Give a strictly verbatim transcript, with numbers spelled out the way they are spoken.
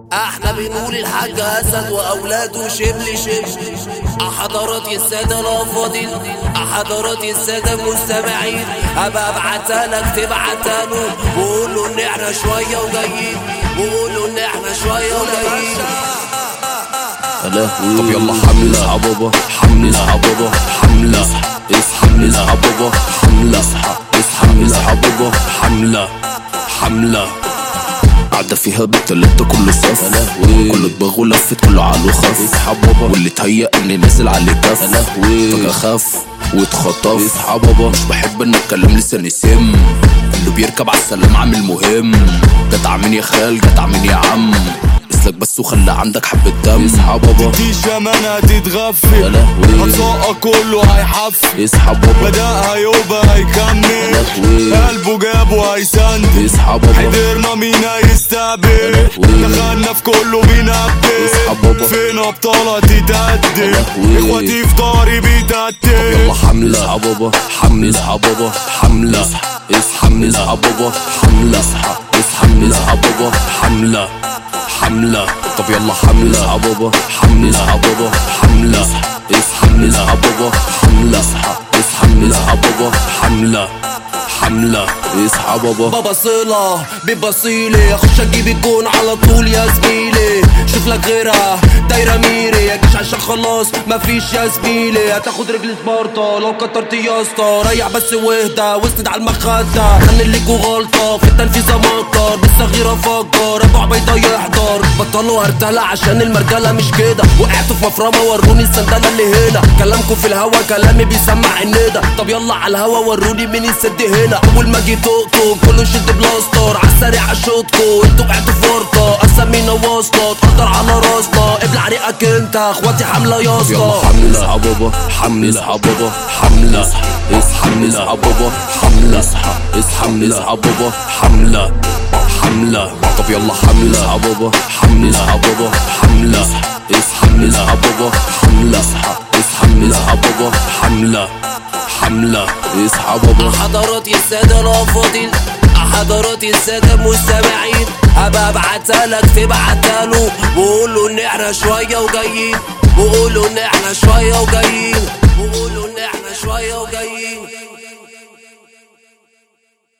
احنا بنقول الحاج اسد واولاده شبل شبل. حضرات الساده الافاضل، حضرات الساده المستمعين، ابقى ابعتها لك تبعتها له وقول له ان احنا شويه وجايين، وقول له ان احنا شويه وجايين. طب يلا حملة اصحى بابا، حملة اصحى بابا، حملة اصحى اصحى بابا، حملة اصحى اصحى اصحى بابا، حملة حملة قاعدة فيها بالتلاتة كله صف، كله دماغه لفت كله عالو خف، اصحى بابا واللي تهيأ اني نازل عليه كف، فجأة خاف واتخطف. اصحى بابا مش بحب ان اتكلم لساني سم، اللي بيركب عالسلام عامل مهم، جدع مين يا خال جدع مين يا عم، اسلك بس وخلى عندك حبة دم. اصحى بابا دي شمانة هتتغفل، هتسقى كله هيحفل، اصحى بابا بدأ هيبقى هيكمل، قلبه جاب وهيسند. اصحى بابا حضرنا مين هيستقبل، دخلنا في كله بينبل، فين ابطالة تتقدم، اخواتي في طاري بيتقتل. يلا حملة اصحى بابا، حملة اصحى بابا، حملة اصحى اصحى بابا، حملة اصحى اصحى اصحى بابا، حملة حملة. طب يلا حملة اصحى بابا، حملة اصحى بابا، حملة اصحى اصحى بابا، حملة اصحى اصحى اصحى بابا، حملة حملة اصحى بابا. بابا صلة ببصيلي، اخش اجيب الجون على طول يا زميلي، شوف لك غيرها دايرة ميري، يا جيش عشان خلاص مفيش يا زميلي، هتاخد رجل سبارتا لو كترت يا اسطى، ريح بس واهدى واسند على المخدة، خلي ليكوا غلطة في التنفيذ امطر، بالصغيرة فجر ابو عبيطة يحضر، بطلوا هرتلة عشان المرجلة مش كده، وقعتوا في مفرمة وروني السندلة اللي هنا، كلامكوا في الهوا كلامي بيسمع الندى، طب يلا على الهوا وروني مين السد هنا، اول ما جيت طقطق كله شد بلاستر، عالسريع اشوطكوا انتوا وقعتوا في ورطة، اسامينا واصلة تقدر على راسنا، ابلع ريقك انت اخواتي حملة يا اسطى. يلا حملة اصحى بابا، حملة اصحى بابا، حملة اصحى اصحى بابا، حملة اصحى اصحى اصحى بابا، حملة حملة. طب يلا حملة اصحى بابا، حملة اصحى بابا، حملة اصحى اصحى بابا، حملة اصحى اصحى اصحى بابا، حملة حملة اصحى بابا. حضرات السادة الافاضل، حضرات السادة المستمعين، هبقى ابعتها لك تبعتها له وقول له ان احنا شوية وجايين، وقول له ان احنا شوية وجايين، وقول له ان احنا شوية وجايين.